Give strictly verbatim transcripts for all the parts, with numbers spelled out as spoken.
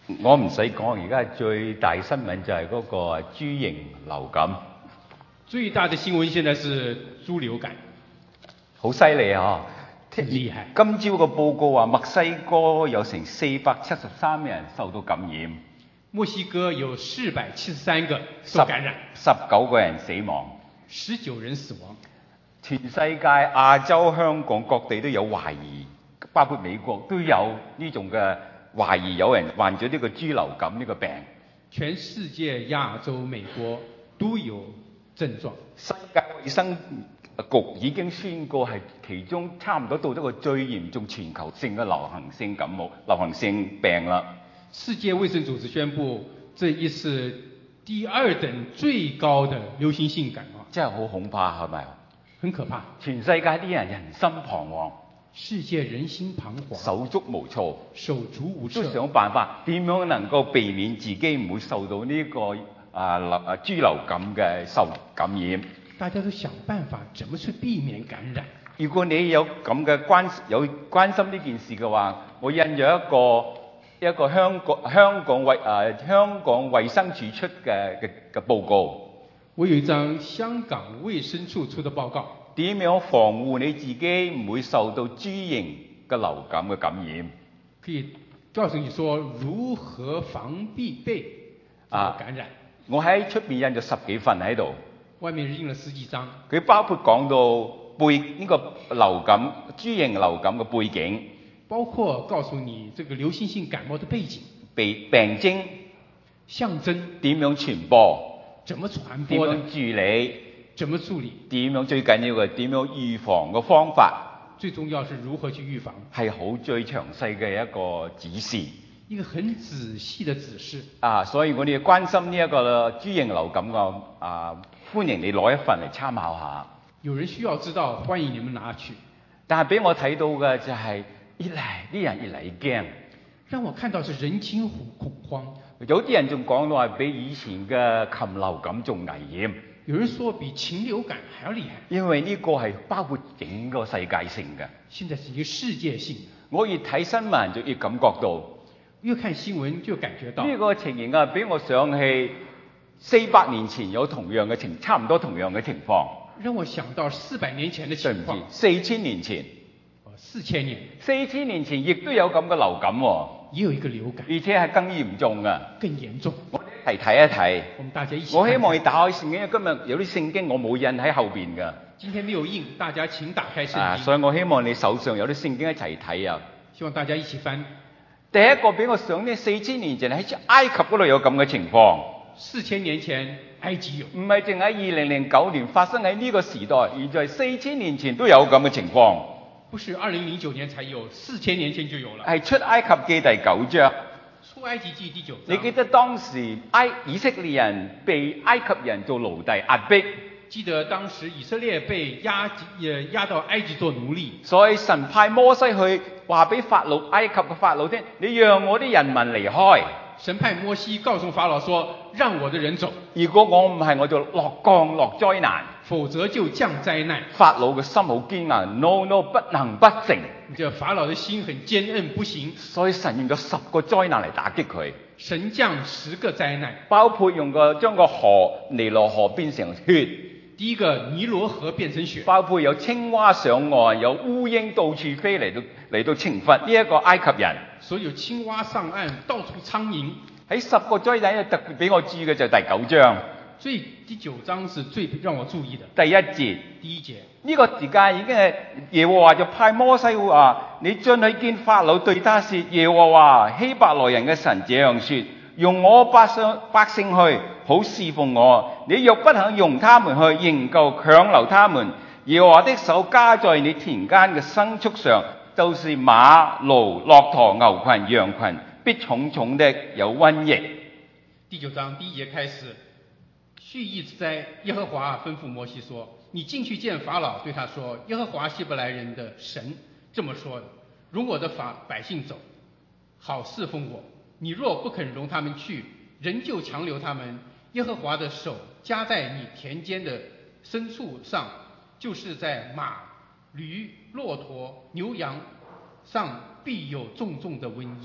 我唔使講，而家最大新聞就係嗰個豬型流感。 最大的新聞現在是豬流感， 好犀利啊！ 很厲害。 今朝個報告話，墨西哥有成四百七十三人受到感染。 墨西哥有四百七十三個受感染， 十九個人死亡， 十九人死亡。 全世界亞洲、香港各地都有懷疑，包括美國都有呢種嘅懷疑，有人患咗呢個豬流感呢個病。 全世界亞洲、美國都有症狀。 世界衛生局已經宣告係其中差唔多到咗個最嚴重全球性嘅流行性感冒、流行性病啦。 世界衛生組織宣布，這一是第二等最高的流行性感冒， 真係好恐怕，係咪？ 很可怕。 全世界啲人人心彷徨， 世界人心彷徨， 手足無措， 手足無措， 都想辦法點樣能夠避免自己唔會受到呢、這個啊流啊豬流感嘅受感染。 大家都想辦法，怎麼去避免感染？ 如果你有咁嘅關有關心呢件事嘅話，我印咗一個一個香港香港衛誒香港衛生署出嘅嘅嘅報告。 我有一張香港衛生處出的報告， 點樣防護你自己唔會受到豬型嘅流感嘅感染？ 可以告訴你說如何防避被啊感染。 我喺出邊印咗十幾份喺度， 外面印了十幾張。 佢包括講到背呢個流感豬型流感嘅背景， 包括告訴你這個流行性感冒的背景、 病病徵、 象徵、 點樣傳播、 怎麼傳點播的、 樣處理、 怎麼處理、 點樣最緊要嘅點樣預防嘅方法， 最重要是如何去預防， 係好最詳細嘅一個指示， 一個很仔細的指示啊！所以我哋關心呢一個豬型流感嘅啊，歡迎你攞一份嚟參考下。 有人需要知道，歡迎你們拿去。 但係俾我睇到嘅就係、是，越嚟啲人越嚟越驚。 讓我看到是人驚恐慌。 有啲人仲講到話比以前嘅禽流感仲危險。 有人說比禽流感還要厲害。 因為呢個係包括整個世界性嘅。 現在是一個世界性。 我越睇新聞就越感覺到， 越看新聞就感覺到呢個情形啊，俾我想起四百年前有同樣嘅情，差唔多同樣嘅情況。 讓我想到四百年前的情況。 四千年前。 四千年。 四千年前亦都有咁嘅流感喎。 也有一個流感。 而且係更嚴重嘅。 更嚴重。 我哋一齊睇一睇。 我們大家一起。 我希望你打開聖經，因為今日有啲聖經我冇印喺後邊嘅。 今天沒有印，大家請打開聖經。 啊，所以我希望你手上有啲聖經一齊睇啊。 希望大家一起翻。 第一個俾我想呢，四千年前喺埃及嗰度有咁嘅情況。 四千年前埃及有， 唔係淨喺二零零九年發生喺呢個時代，而在四千年前都有咁嘅情況。 不是二零零九年才有，四千年前就有了。 係出埃及記第九章。 出埃及記第九章。 你記得當時埃以色列人被埃及人做奴隸壓迫？ 記得當時以色列被押誒押到埃及做奴隸。 所以神派摩西去話俾法老埃及嘅法老聽，你讓我啲人民離開。 神派摩西告訴法老說，讓我的人走。 如果我唔係，我就落降落災難。 否則就降災難。 法老嘅心好堅硬 ，no no 不能不成。 這法老的心很堅韌，不行。 所以神用咗十個災難嚟打擊佢。 神降十個災難， 包括用個將個河尼羅河變成血。 第一個尼羅河變成血。包括有青蛙上岸，有烏蠅到處飛嚟到嚟到懲罰呢一個埃及人。 所以有青蛙上岸，到處蒼蠅。 喺十個災難特別俾我注意嘅就係第九章。 所以第九章是最讓我注意的。 第一節。 第一節。呢個時間已經係耶和華就派摩西話：你進去見法老，對他說，耶和華希伯來人嘅神這樣說：用我百姓百姓去，好侍奉我。你若不肯用他們去，仍舊強留他們，耶和華的手加在你田間嘅牲畜上，就是馬、驢、駱駝、牛群、羊群，必重重的有瘟疫。 第九章第一節開始，蓄意之災，耶和華吩咐摩西說：你進去見法老，對他說，耶和華希伯來人的神這麼說的：容我的法百姓走，好侍奉我。你若不肯容他們去，仍舊強留他們，耶和華的手加在你田間的牲畜上，就是在馬、驢、駱駝、牛羊上，必有重重的瘟疫。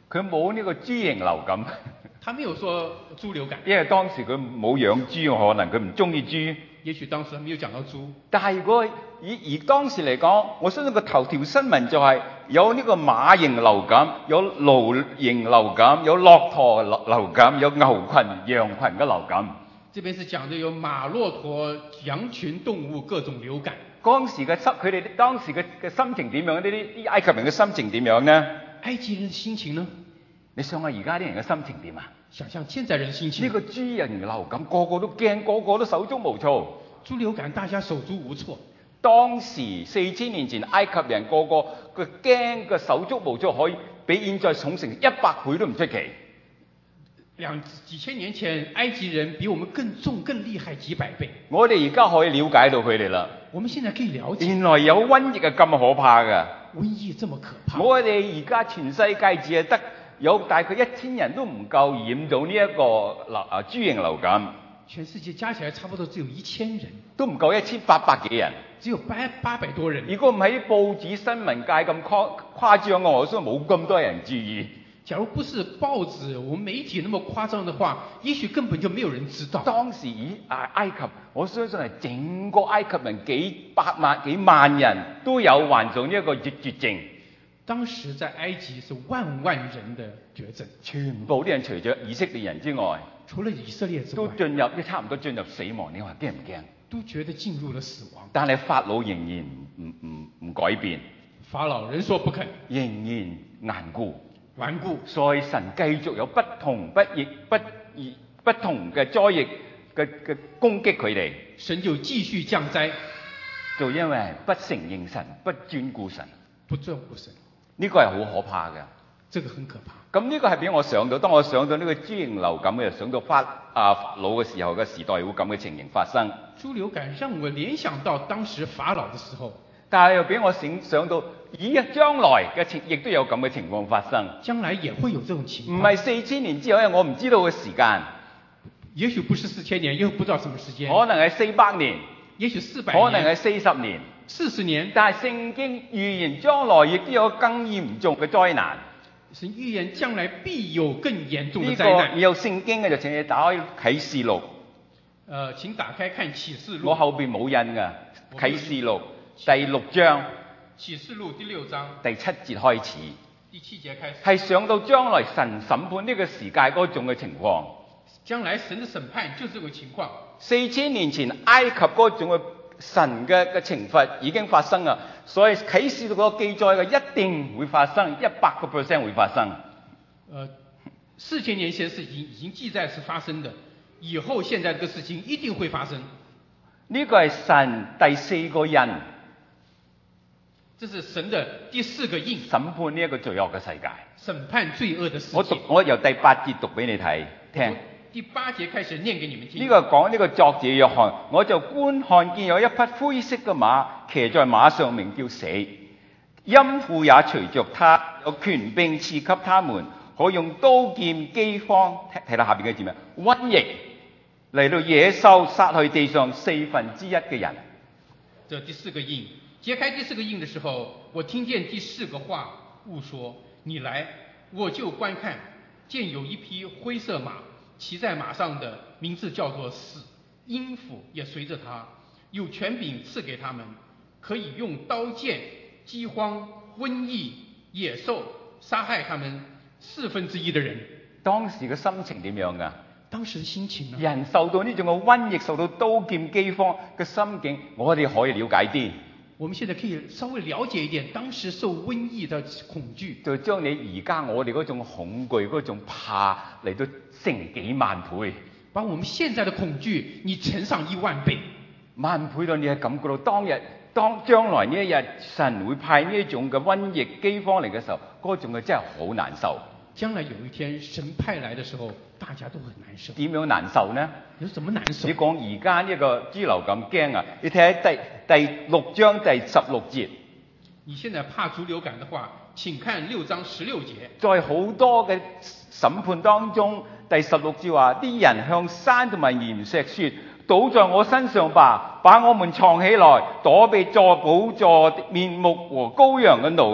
佢冇呢個豬型流感， 他沒有說豬流感， 因為當時佢冇養豬，可能佢唔中意豬。 也許當時他沒有講到豬。 但係如果以以當時嚟講，我相信個頭條新聞就係有呢個馬型流感，有驢型流感，有駱駝流流感，有牛群、羊群嘅流感。 這邊是講的有馬、駱駝、羊群動物各種流感。 當時嘅心，佢哋當時嘅嘅心情點樣？呢啲啲埃及人嘅心情點樣呢？ 埃及人嘅心情呢？ 你想下而家啲人嘅心情點啊？ 想象現在人心情。 呢個豬型流感，個個都驚，個個都手足無措。 豬流感，大家手足無措。 當時四千年前埃及人個個個驚個手足無措，可以比現在重成一百倍都唔出奇。 兩幾千年前，埃及人比我們更重、更厲害幾百倍。 我哋而家可以了解到佢哋啦。 我們現在可以了解。 原來有瘟疫係咁可怕㗎。 瘟疫這麼可怕。 我哋而家全世界只係得有大概一千人都唔夠染到呢一個流啊豬型流感。 全世界加起來差不多只有一千人， 都唔夠一千八百幾人， 只有八八百多人。 如果唔係啲報紙新聞界咁誇誇張嘅，我相信冇咁多人注意。 假如不是報紙、我們媒體那麼誇張的話，也許根本就沒有人知道。 當時以埃及，我相信係整個埃及人幾百萬、幾萬人都有患上呢一個絕絕症。 當時在埃及是萬萬人的絕症， 全部啲人除咗以色列人之外， 除了以色列之外， 都進入，差唔多進入死亡。你話驚唔驚？ 都覺得進入了死亡。 但係法老仍然唔唔唔改變， 法老人說不肯， 仍然頑固。 頑固。 所以神繼續有不同不疫不異不同嘅災疫嘅嘅攻擊佢哋。 神就繼續降災， 就因為不承認神，不專顧神， 不專顧神。 呢個係好可怕嘅。 這個很可怕。 咁呢個係俾我想到，當我想到呢個豬型流感嘅，想到法啊法老嘅時候嘅時代會咁嘅情形發生。 豬流感讓我聯想到當時法老嘅時候， 但係又俾我想想到，咦啊將來嘅情亦都有咁嘅情況發生。 將來也會有這種情況。 唔係四千年之後，因為我唔知道嘅時間。 也許不是四千年，又不知道什麼時間。 可能係四百年， 也許四百年， 可能係四十年。 四十年。但係聖經預言將來亦都有更嚴重嘅災難。 神預言將來必有更嚴重嘅災難。 呢個有聖經嘅就請你打開啟示錄。 呃，請打開看啟示錄。 我後邊冇印㗎。啟示錄第六章。 啟示錄第六章第七節開始。 第七節開始。 係想到將來神審判呢個世界嗰種嘅情況。 將來神的審判就是這個情況。四千年前埃及嗰種嘅神嘅嘅懲罰已經發生啦，所以啟示錄嗰個記載嘅一定會發生，一百個 percent 會發生。 呃，四千年前是已經已經記載是發生的，以後現在這個事情一定會發生。 呢個係神第四個印， 這是神的第四個印， 審判呢一個罪惡嘅世界， 審判罪惡的世界。 我讀我由第八節讀俾你睇聽。 第八節開始念給你們聽。 呢個講呢個作者約翰，我就觀看見有一匹灰色嘅馬，騎在馬上，名叫死。陰府也隨着他，有權柄賜給他們，可用刀劍饑荒，睇到下邊嘅字咩？瘟疫嚟到野獸，殺去地上四分之一嘅人。 這第四個印，揭開第四個印的時候，我聽見第四個話物說：你來，我就觀看，見有一匹灰色馬。騎在馬上的名字叫做死，陰府也隨着他，有權柄賜給他們，可以用刀劍、饑荒、瘟疫、野獸殺害他們四分之一的人。當時嘅心情點樣㗎？當時嘅心情呢？人受到呢種嘅瘟疫，受到刀劍饑荒嘅心境，我哋可以了解啲。我們現在可以稍微了解一點當時受瘟疫的恐懼，就將你而家我哋嗰種恐懼嗰種怕嚟到成幾萬倍，把我們現在的恐懼你乘上一萬倍，萬倍到你係感覺到當日當將來呢一日神會派呢一種嘅瘟疫饑荒嚟嘅時候，嗰種嘅真係好難受。將來有一天神派來的時候，大家都很難受。點樣難受呢？有什麼難受？你講而家呢個豬流感驚啊！你睇下第第六章第十六節。你現在怕豬流感的話，請看六章十六節。在好多嘅審判當中，第十六節話：啲人向山同埋岩石說，倒在我身上吧，把我們藏起來，躲避坐寶座面目和羔羊嘅怒氣嘅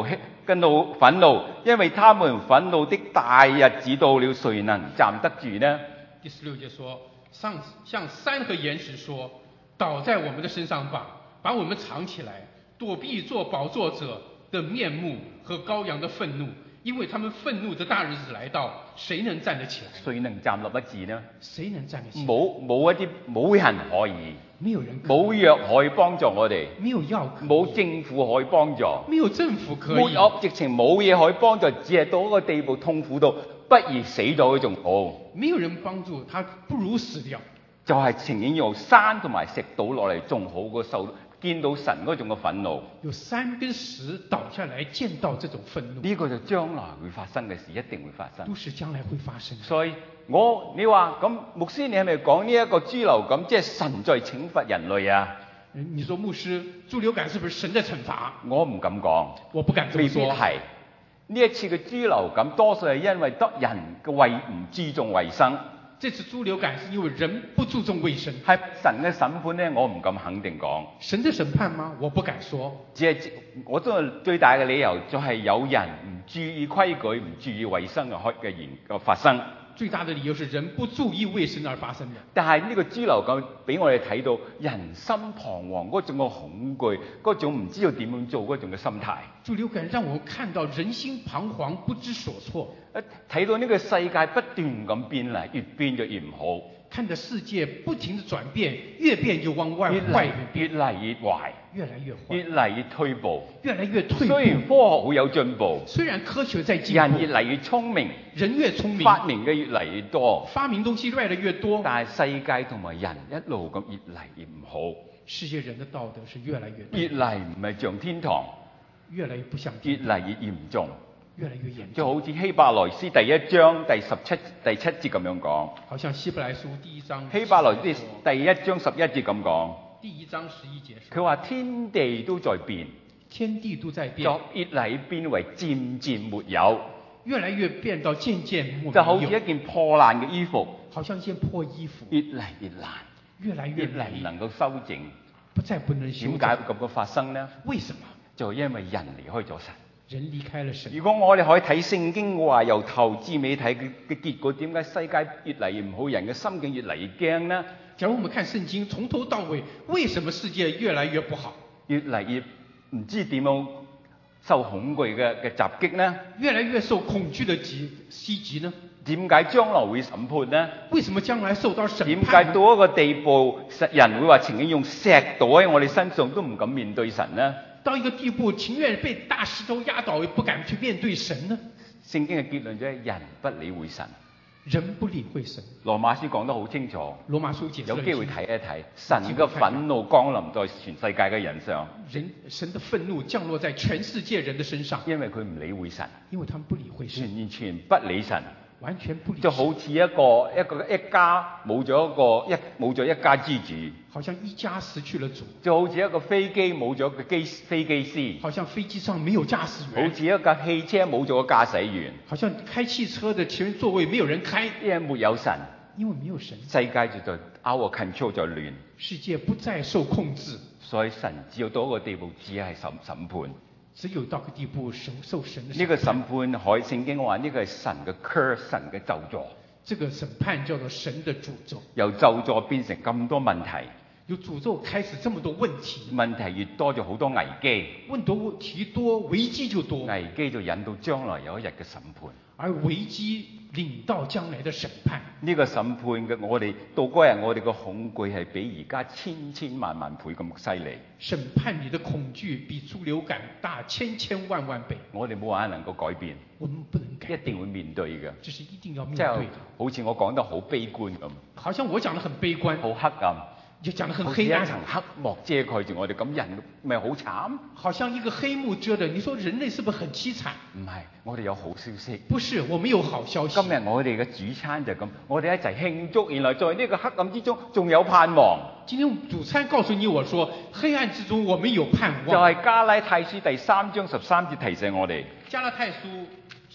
嘅怒憤怒，因為他們憤怒的大日子到了，誰能站得住呢？ 第十六節說，上向山和岩石說，倒在我們的身上吧，把我們藏起來，躲避做寶座者的面目和羔羊的憤怒，因為他們憤怒的大日子來到，誰能站得起來？ 誰能站立得住呢？ 誰能站得起來？ 冇冇一啲冇人可以， 沒有人可以， 冇藥可以幫助我哋， 沒有藥可以， 冇政府可以幫助， 沒有政府可以， 沒有直情冇嘢可以幫助，只係到一個地步痛苦到不如死咗仲好。 沒有人幫助他，不如死掉。 就係情願用山同埋石倒落嚟仲好過受見到神嗰種嘅憤怒。 有山跟石倒下來，見到這種憤怒， 呢個就將來會發生嘅事，一定會發生。 都是將來會發生。 所以我你話咁，牧師你係咪講呢一個豬流感，即係神在懲罰人類啊？ 你說牧師，豬流感是不是神的懲罰？ 我唔敢講， 我不敢這麼說。 未必係。呢一次嘅豬流感，多數係因為得人嘅衛唔注重衛生。 這次豬流感是因為人不注重衛生。 係神嘅審判呢，我唔敢肯定講。 神的審判嗎？我不敢說。 只係我都係最大嘅理由，就係有人唔注意規矩、唔注意衛生嘅開嘅現嘅發生。 最大的理由是人不注意衛生而發生的。 但係呢個豬流感俾我哋睇到人心彷徨嗰種嘅恐懼，嗰種唔知道點樣做嗰種嘅心態。 豬流感讓我們看到人心彷徨、不知所措。 睇到呢個世界不斷咁變嚟，越變就越唔好。 看着世界不停地轉變，越變就往外壞， 越嚟越壞， 越來越壞， 越嚟越退步， 越來越退步。 雖然科學好有進步， 雖然科學在進步， 人越嚟越聰明， 人越聰明， 發明嘅越嚟越多， 發明東西越來越多， 但係世界同埋人一路咁越嚟越唔好。 世界人的道德是越來越越嚟唔係像天堂， 越來越不像越嚟越嚴重。 越來越嚴重， 就好似希伯來書第一章第十七第七節咁樣講。 好像希伯來書第一章希伯來書第一章十一節咁講。 第一章十一節佢話天地都在變， 天地都在變， 就越嚟越變為漸漸沒有， 越來越變到漸漸沒有， 就好似一件破爛嘅衣服， 好像一件破衣服， 越嚟越難， 越來越越嚟唔能夠修整， 不再不能修整。 點解會咁嘅發生呢？ 為什麼？ 就因為人離開咗神。 人離開了神。 如果我哋可以睇聖經嘅話，由頭至尾睇嘅嘅結果，點解世界越嚟越唔好，人嘅心境越嚟越驚呢？ 假如我們看聖經，從頭到尾，為什麼世界越來越不好？ 越嚟越唔知點樣受恐懼嘅嘅襲擊呢？ 越來越受恐懼的襲襲擊呢？ 點解將來會審判呢？ 為什麼將來受到審判？ 點解到一個地步，人會話情願用石倒喺我哋身上，都唔敢面對神呢？ 到一個地步，情願被大石頭壓倒，也不敢去面對神呢？ 聖經嘅結論就係人不理會神， 人不理會神。 羅馬書講得好清楚， 羅馬書解釋有機會睇一睇，神嘅憤怒降臨在全世界嘅人上。 人神的憤怒降落在全世界人的身上， 因為佢唔理會神， 因為他們不理會神， 完全不理神。 完全不理， 就好似一個一個一家冇咗一個一冇咗一家之主， 好像一家失去了主， 就好似一個飛機冇咗個機飛機師， 好像飛機上沒有駕駛員， 好似一架汽車冇咗個駕駛員， 好像開汽車的前座位沒有人開， 因為沒有神， 因為沒有神， 世界就在 out of control 就亂， 世界不再受控制， 所以神只要到一個地步，只係審審判。 只有到個地步受受神的審判。 呢個審判，海聖經話呢個係神嘅 curse， 神嘅咒詛。 這個審判叫做神的詛咒。 由咒詛變成咁多問題， 由詛咒開始這麼多問題， 問題越多就好多危機， 問題提多，危機就多， 危機就引到將來有一日嘅審判， 而危機領到將來的審判。 呢個審判嘅我哋到嗰日，我哋嘅恐懼係比而家千千萬萬倍咁犀利。 審判你的恐懼比豬流感大千千萬萬倍。 我哋冇人能夠改變， 我們不能改變， 一定會面對嘅。 這是一定要面即係對的。 好似我講得好悲觀咁， 好像我講得很悲觀， 好黑暗， 就講得很好似黑暗， 一層黑幕遮蓋住我哋，咁人咪好慘？ 好像一個黑幕遮的。你說人類是不是很淒慘？ 唔係，我哋有好消息。 不是，我們有好消息。 今日我哋嘅主餐就咁，我哋一齊慶祝。原來在呢個黑暗之中，仲有盼望。 今天主餐告訴你我說，黑暗之中我們有盼望。 就係加拉太書第三章十三節提醒我哋。 加拉太書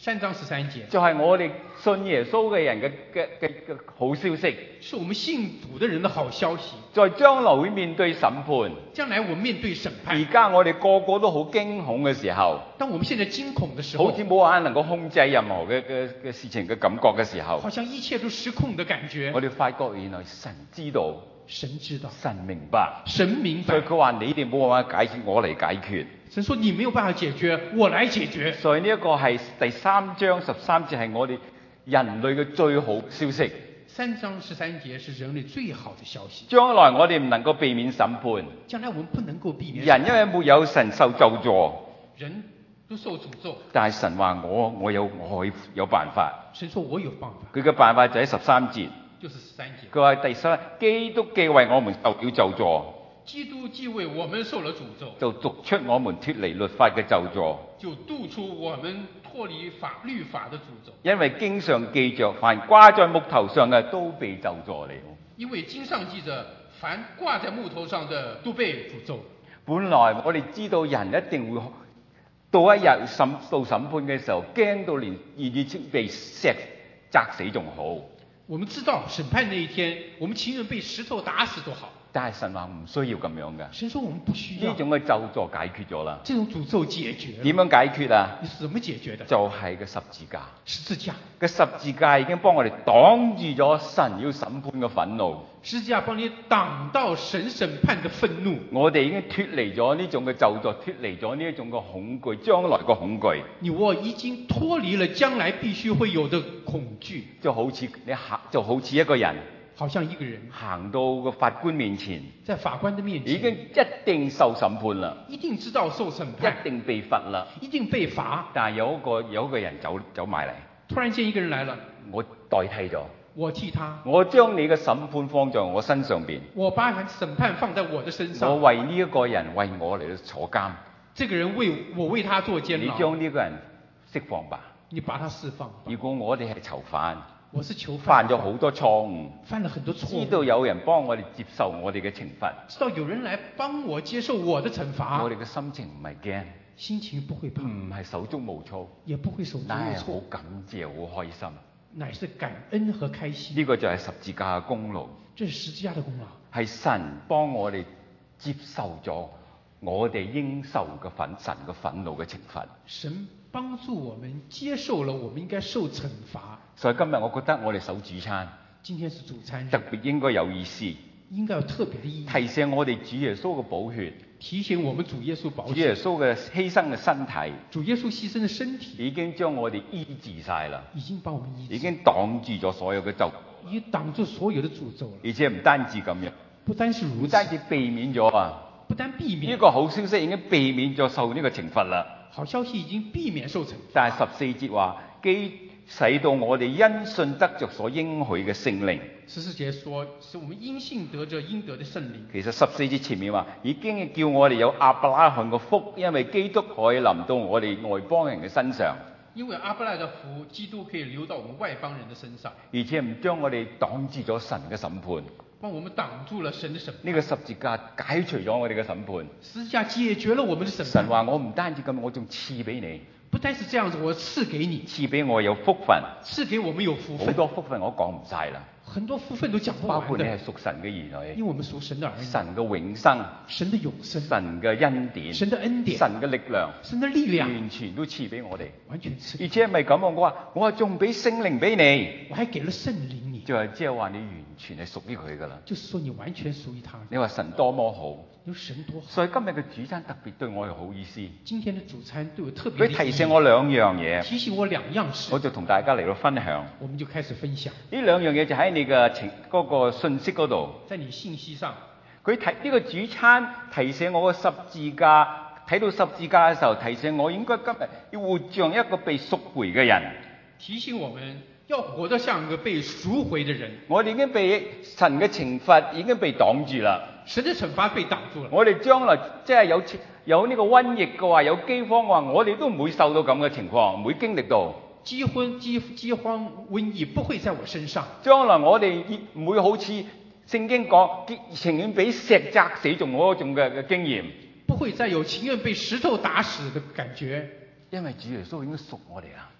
三章十三節就係我哋信耶穌嘅人嘅嘅嘅嘅好消息。 是我們信主的人的好消息。 在將來會面對審判， 將來我們面對審判。 而家我哋個個都好驚恐嘅時候， 當我們現在驚恐的時候， 好似冇人能夠控制任何嘅嘅嘅事情嘅感覺嘅時候， 好像一切都失控的感覺。 我哋發覺原來神知道， 神知道， 神明白， 神明白。 所以佢話你哋冇辦法解決，我嚟解決。 神說你沒有辦法解決，我來解決。 所以呢一個係第三章十三節係我哋人類嘅最好消息。 三章十三節是人類最好的消息。 將來我哋唔能夠避免審判， 將來我們不能夠避免。 人因為沒有神受咒詛， 人都受詛咒。 但係神話我我有我可以有辦法。 神說我有辦法。 佢嘅辦法就喺十三節。 就是十三節。 佢話第三，基督既為我們受了咒詛， 基督既為我們受了詛咒， 就逐出我們脫離律法嘅咒詛， 就度出我們脫離法律法的詛咒。 因為經上記着，凡掛在木頭上嘅都被咒詛了。 因為經上記着，凡掛在木頭上的都被詛咒。 本來我哋知道人一定會到一日審到審判嘅時候，驚到連願意被石砸死仲好。 我們知道審判那一天，我們情願被石頭打死都好。 但係神話唔需要咁樣嘅。 神說我們不需要。 呢種嘅咒詛解決咗啦。 這種詛咒解決了。 點樣解決啊？ 你是怎麼解決的？ 就係個十字架。 十字架。個十字架已經幫我哋擋住咗神要審判嘅憤怒。 十字架幫你擋到神審判嘅憤怒。 我哋已經脫離咗呢種嘅咒詛，脫離咗呢一種嘅恐懼，將來嘅恐懼。 你我已經脫離了將來必須會有的恐懼。 就好似你行，就好似一個人。 好像一個人行到個法官面前， 在法官的面前已經一定受審判啦， 一定知道受審判， 一定被罰啦， 一定被罰。 但係有一個有一個人走走埋嚟， 突然間一個人來了， 我代替咗， 我替他， 我將你嘅審判放在我身上邊， 我把審判放在我的身上， 我為呢一個人為我嚟到坐監， 這個人為我為他做監牢， 你將呢個人釋放吧， 你把他釋放。 如果我哋係囚犯。 我是囚犯， 犯咗好多錯誤， 犯了很多錯誤， 知道有人幫我哋接受我哋嘅懲罰， 知道有人來幫我接受我的懲罰， 我哋嘅心情唔係驚， 心情不會怕， 唔係手足無措， 也不會手足無措， 乃係好感謝好開心， 乃是感恩和開心。 呢個就係十字架嘅功勞， 這是十字架的功勞， 係神幫我哋接受咗我哋應受嘅憤神嘅憤怒嘅懲罰。 神幫助我們接受了我們應該受懲罰。 所以今日我覺得我哋守主餐， 今天是主餐日， 特別應該有意思， 應該有特別的意義， 提醒我哋主耶穌嘅寶血， 提醒我們主耶穌寶血， 主耶穌嘅犧牲嘅身體， 主耶穌犧牲嘅身體已經將我哋醫治晒啦， 已經幫我們醫治， 已經擋住咗所有嘅咒， 已經擋住所有的詛咒了。 而且唔單止咁樣， 不單是如此， 唔單止避免咗啊， 不單避免呢個好消息已經避免咗受呢個懲罰啦。 好消息已經避免受懲罰。 但係十四節話，既使到我哋因信得着所應許嘅聖靈。 十四節說，使我們因信得着應得的聖靈。 其實十四節前面話，已經叫我哋有亞伯拉罕嘅福，因為基督可以臨到我哋外邦人嘅身上。 因為阿伯拉罕的福，基督可以流到我們外邦人的身上， 而且唔將我哋擋住咗神嘅審判。 幫我們擋住了神的審判。 呢個十字架解除咗我哋嘅審判。 十字架解決了我們的審判。 神話我唔單止咁，我仲賜俾你。 不單是這樣子，我賜給你， 賜俾我有福分， 賜給我們有福分。 好多福分我講唔晒啦。 很多福分都講不完的。 包括你係屬神嘅兒女， 因為我們屬神的兒女。 神嘅永生， 神的永生， 神嘅恩典， 神的恩典， 神嘅力量， 神的力量， 完全都賜俾我哋， 完全賜。 而且唔係咁啊！我話我話仲俾聖靈俾你， 我還給了聖靈你， 就係即係話你完全係屬於佢噶啦。 就是說你完全屬於他。 你話神多麼好， 有神多好。 所以今日嘅主餐特別對我係好意思。 今天的主餐對我特別。 佢提醒我兩樣嘢， 提醒我兩樣事， 我就同大家嚟到分享。 我們就開始分享。 呢兩樣嘢就喺你嘅情嗰個信息嗰度。 在你信息上， 佢提呢個主餐提醒我個十字架，睇到十字架嘅時候，提醒我應該今日要活像一個被贖回嘅人。 提醒我們要活得像一個被贖回嘅人。 我哋已經被神嘅懲罰已經被擋住啦。 神嘅懲罰被擋住了。 我哋將來即係有有呢個瘟疫嘅話，有饑荒嘅話，我哋都唔會受到咁嘅情況，唔會經歷到。 饑荒、饑饑荒、瘟疫不會在我身上。 將來我哋唔會好似聖經講，情願俾石砸死仲嗰種嘅嘅經驗。 不會再有情願被石頭打死嘅感覺。 因為主耶穌已經贖我哋啦。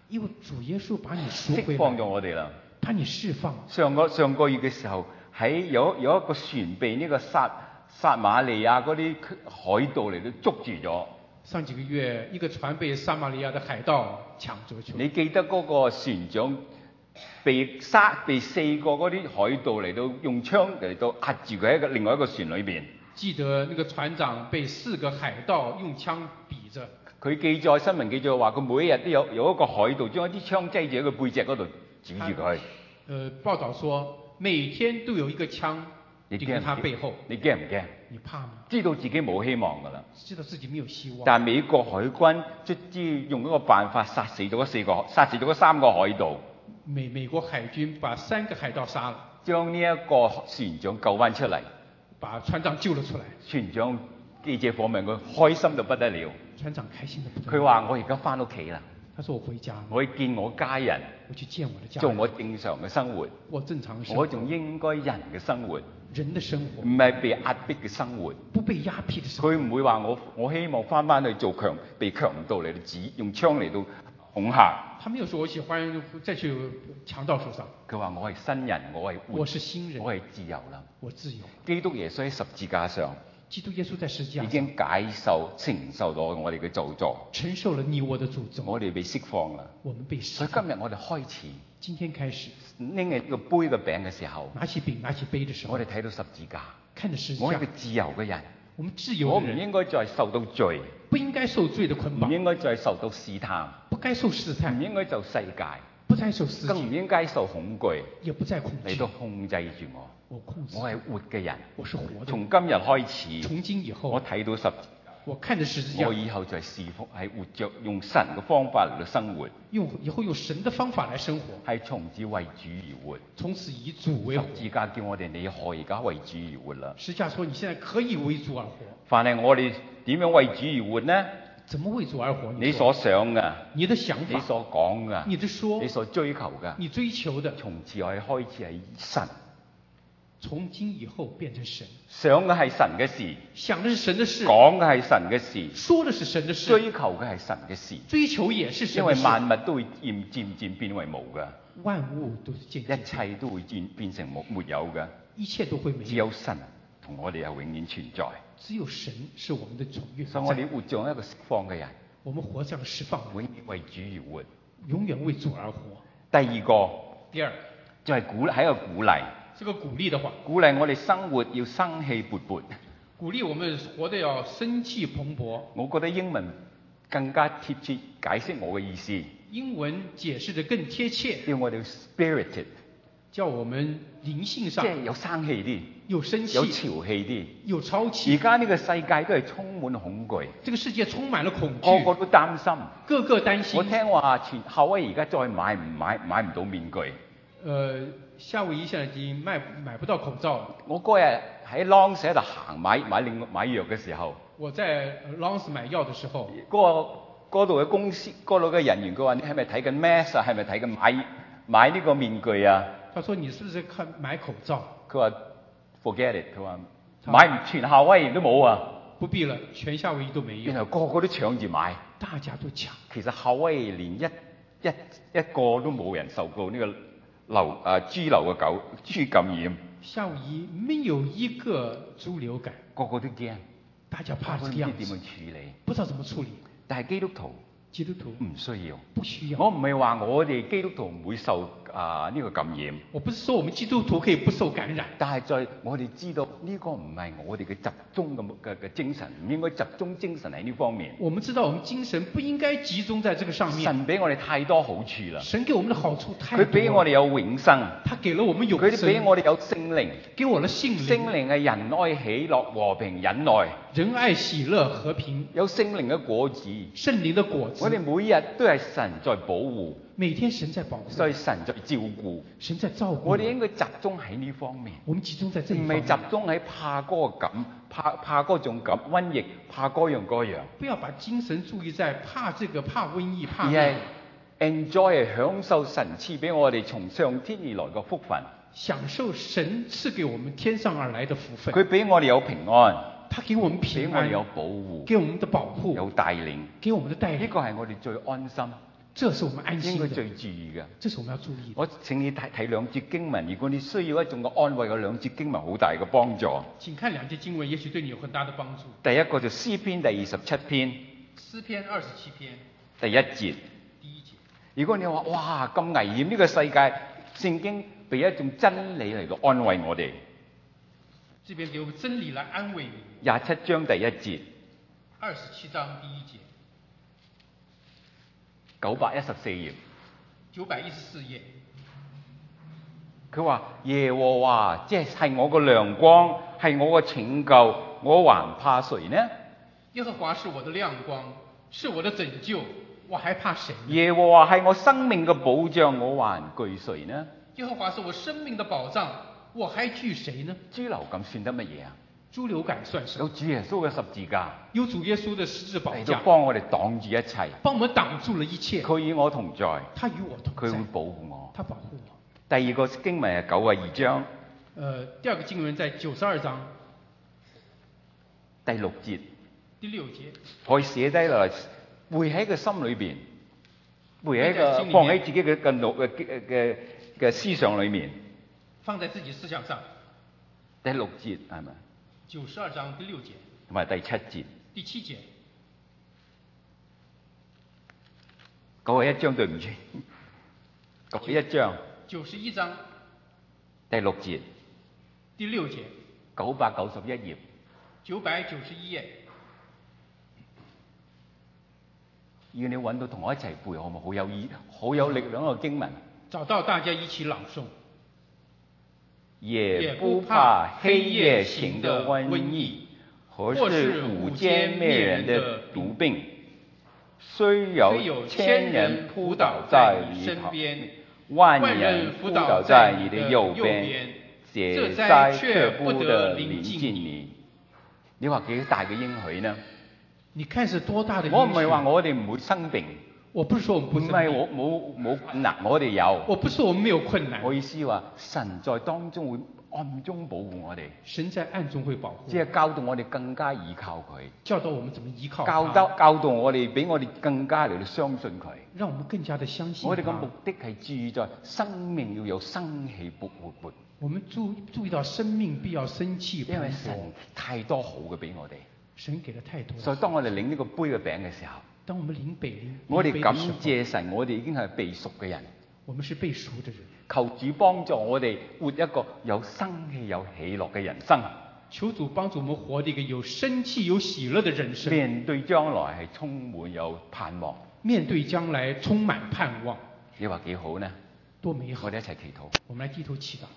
因為主耶穌把你贖回釋放咗來， 我哋啦。 把你釋放。 上個上個月嘅時候，喺有有一個船被呢個撒撒瑪利亞嗰啲海盜嚟到捉住咗。 上幾個月，一個船被撒瑪利亞的海盜搶咗去。 你記得嗰個船長被殺，被四個嗰啲海盜嚟到用槍嚟到壓住佢喺一個另外一個船裏邊。 記得那個船長被四個海盜用槍比着。 佢記載新聞記載話，佢每一日都有有一個海盜將一啲槍擠住喺佢背脊嗰度指住佢。 呃，報道說每天都有一個槍頂在他背後。 你驚唔驚？ 你怕嗎？ 知道自己冇希望㗎啦。 知道自己沒有希望。 但美國海軍卒之用一個辦法殺死咗嗰四個，殺死咗嗰三個海盜。 美美國海軍把三個海盜殺了， 將呢一個船長救翻出嚟。 把船長救了出來。 船長記者訪問佢，開心到不得了。 船長開心得不得了。 佢話：我而家翻屋企啦。 他說：我回家了。 我去見我家人。 我去見我的家人。 做我正常嘅生活。 我正常嘅生活。 我仲應該人嘅生活。 人的生活。 唔係被壓迫嘅生活。 不被壓迫的生活。 佢唔會話我我希望翻翻去做強被強盜嚟到指用槍嚟到恐嚇。 他沒有說我喜歡再去強盜手上。 佢話我係新人，我係我是新人， 我係自由啦。 我自由。 基督耶穌喺十字架上。 基督耶穌在十字架上已經解受承受到我哋嘅咒詛， 承受了你我的詛咒。 我哋被釋放啦。 我們被釋放。 所以今日我哋開始， 今天開始拎起呢個杯嘅餅嘅時候， 拿起餅拿起杯嘅時候， 我哋睇到十字架， 看着十字架。 我係個自由嘅人， 我們自由我唔應該再受到罪， 不應該受罪的捆綁， 唔應該再受到試探， 不該受試探， 唔應該受世界， 不再受世界， 更唔應該受恐懼， 也不再恐懼嚟到控制住我。 我控制， 我係活嘅人， 我是活的。 從今日開始， 從今以後， 我睇到十字架， 我看着十字架， 我以後就係侍奉，係活着用神嘅方法嚟到生活， 用以後用神的方法來生活， 係從此為主而活， 從此以主為活。 十字架叫我哋你可而家為主而活啦。 十字架說你現在可以為主而活。 凡係我哋點樣為主而活呢？ 怎麼為主而活？ 你所想嘅， 你的想法， 你所講嘅， 你的說， 你所追求嘅， 你追求的， 從此我哋開始係神。 從今以後變成神， 想嘅係神嘅事， 想的是神的事， 講嘅係神嘅事， 說的是神的事， 追求嘅係神嘅事， 追求也是神因為的事。 萬物都會漸漸漸變為無嘅， 萬物都是漸漸， 一切都會變變成沒沒有嘅， 一切都會沒有。 只有神同我哋係永遠存在。 只有神是我們的永遠。 所以我哋活像一個釋放嘅人， 我們活像釋放， 永遠為主而活， 永遠為主而活。 第二個， 第二就係鼓係一個鼓勵。 這個鼓勵的話， 鼓勵我哋生活要生氣勃勃。 鼓勵我們活得要生氣蓬勃。 我覺得英文更加貼切解釋我嘅意思。 英文解釋得更貼切， 叫我哋 spirited， 叫我們靈性上即係有生氣啲， 有生氣， 有潮氣啲， 有潮氣。 而家呢個世界都係充滿恐懼， 這個世界充滿了恐懼， 個個都擔心， 個個擔心。 我聽話全夏威夷而家再買唔買買唔到面具。 呃，夏威夷現在已經買買不到口罩。 我嗰日喺 Longs 喺度行買買另買藥嘅時候， 我在 Longs 買藥的時候， 嗰個嗰度嘅公司嗰度嘅人員佢話：你係咪睇緊 mask 啊？係咪睇緊買買呢個面具啊？ 他說：你是不是看買口罩？ 佢話 forget it，佢話買唔全夏威夷都冇啊！ 不必了，全夏威夷都沒有。 然後個個都搶住買， 大家都搶。其實夏威夷連一一一個都冇人受過呢個流啊豬流嘅狗豬感染。 夏威夷沒有一個豬流感， 個個都驚， 大家怕這個樣子， 唔知點樣處理， 不知道怎麼處理。 但係基督徒， 基督徒唔需要， 不需要。 我唔係話我哋基督徒唔會受啊呢個感染。 我不是說我們基督徒可以不受感染， 但係在我哋知道呢個唔係我哋嘅集中嘅嘅嘅精神，唔應該集中精神喺呢方面。 我們知道我們精神不應該集中在這個上面。 神俾我哋太多好處啦， 神給我們的好處太多。 佢俾我哋有永生， 他給了我們永生。 佢俾我哋有聖靈， 給我了聖靈。 聖靈係仁愛、喜樂、和平、忍耐。 仁愛、喜樂、和平， 有聖靈嘅果子。 聖靈的果子。 我哋每日都係神在保護， 每天神在保護， 所以神在照顧， 神在照顧。 我哋應該集中喺呢方面。 我們集中在這一方面， 唔係集中喺怕嗰個感，怕怕嗰種感瘟疫，怕嗰樣嗰樣。 不要把精神注意在怕這個、怕瘟疫、怕。 而係 enjoy 享受神賜俾我哋從上天而來嘅福分， 享受神賜給我們天上而來的福分。 佢俾我哋有平安。 他給我們平安， 給我哋有保護， 給我們的保護， 有帶領， 給我們的帶領。 呢個係我哋最安心、 這是我們安心的， 應該最注意嘅。 這是我們要注意的。 我請你睇睇兩節經文，如果你需要一種嘅安慰，嗰兩節經文好大嘅幫助。 請看兩節經文，也許對你有很大的幫助。 第一個就詩篇第二十七篇， 詩篇二十七篇第一節。 第一節。 如果你話哇咁危險呢個世界，聖經俾一種真理嚟到安慰我哋。 這邊給我們真理來安慰你。 廿七章第一節。 二十七章第一節。 九百一十四頁。 九百一十四頁。 佢話耶和華即係我個亮光，係我個拯救，我還怕誰呢？ 耶和華是我的亮光，是我的拯救，我還怕誰呢？ 耶和華係我生命嘅保障，我還懼誰呢？ 耶和華是我生命的保障，我還懼誰呢？ 豬流感算得乜嘢啊？ 豬流感算什麼？ 有主耶穌嘅十字架， 有主耶穌的十字寶架， 幫我哋擋住一切， 幫我們擋住了一切。 佢與我同在， 他與我同在， 佢會保護我， 他保護我。 第二個經文係九十二章， 呃，第二個經文在九十二章第六節， 第六節可以寫低落嚟，背喺個心裏邊，背喺個放喺自己嘅嘅腦嘅嘅嘅思想裏面， 放在自己思想上。 第六節係咪？ 九十二章第六節同埋第七節。 第七節。 九十一章對唔住，九十一章。 九十一章第六節。 第六節。 九百九十一頁。 九百九十一頁。 要你揾到同我一齊背，好唔好？好有意，好有力量嘅經文。 找到大家一起朗誦。 也不怕黑夜行的瘟疫，或是午間滅人的毒病。雖有千人撲倒在你身邊，萬人撲倒在你的右邊，這災卻不得臨近你。你話幾大嘅應許呢？ 你看是多大的應許？ 我唔係話我哋唔會生病。 我不是說我們不生病。 唔係我冇冇困難，我哋有。 我不是說我們沒有困難。 我意思話神在當中會暗中保護我哋。 神在暗中會保護。 即係教導我哋更加依靠佢。 教導我們怎麼依靠。 教導教導我哋，俾我哋更加嚟到相信佢。 讓我們更加的相信。 我哋嘅目的係注意在生命要有生氣勃勃勃。 我們注注意到生命必要生氣勃勃。 因為神太多好嘅俾我哋。 神給了太多。 所以當我哋領呢個杯嘅餅嘅時候。 當我們領杯領我哋感謝神，我哋已經係被贖嘅人。 我們是被贖的人。 求主幫助我哋活一個有生氣、有喜樂嘅人生。 求主幫助我們活一個有生氣、有喜樂的人生。 面對將來係充滿有盼望。 面對將來充滿盼望。 你話幾好呢？ 多美好！ 我哋一齊祈禱。 我們來低頭祈禱。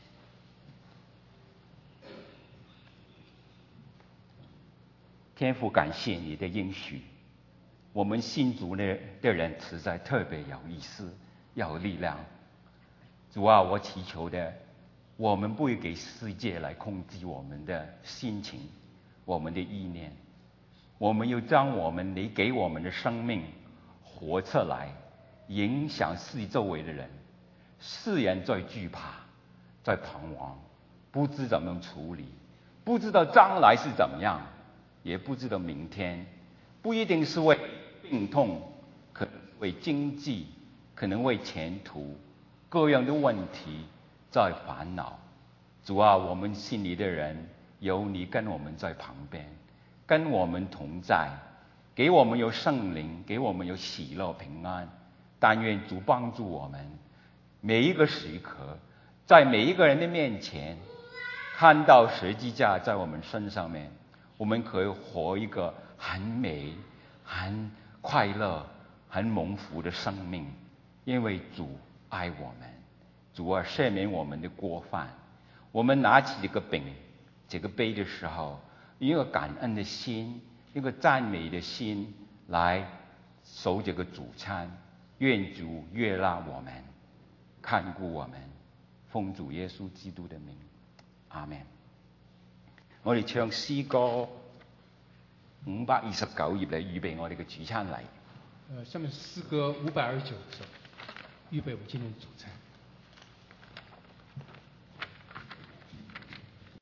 天父，感謝你的應許。我們信主的的人實在特別有意思，有力量。主啊，我祈求的，我們不會給世界來控制我們的心情，我們的意念。我們要將我們你給我們的生命活出來，影響四周圍的人。世人在懼怕，在彷徨，不知怎麼處理，不知道將來是怎麼樣，也不知道明天。不一定是為病痛，可能為經濟，可能為前途，各樣的問題在煩惱。主啊，我們信你的人，有你跟我們在旁邊，跟我們同在，給我們有聖靈，給我們有喜樂平安。但願主幫助我們，每一個時刻，在每一個人的面前，看到十字架在我們身上面，我們可以活一個很美、很快樂、很蒙福的生命，因為主愛我們，主啊，赦免我們的過犯。我們拿起這個餅、這個杯的時候，一個感恩的心，一個讚美的心來守這個主餐。願主悅納我們，看顧我們，奉主耶穌基督的名，阿們。我哋唱詩歌五百二十九頁嚟預備我哋嘅主餐禮。 呃，下面詩歌五百二十九首，預備我們今天的主餐。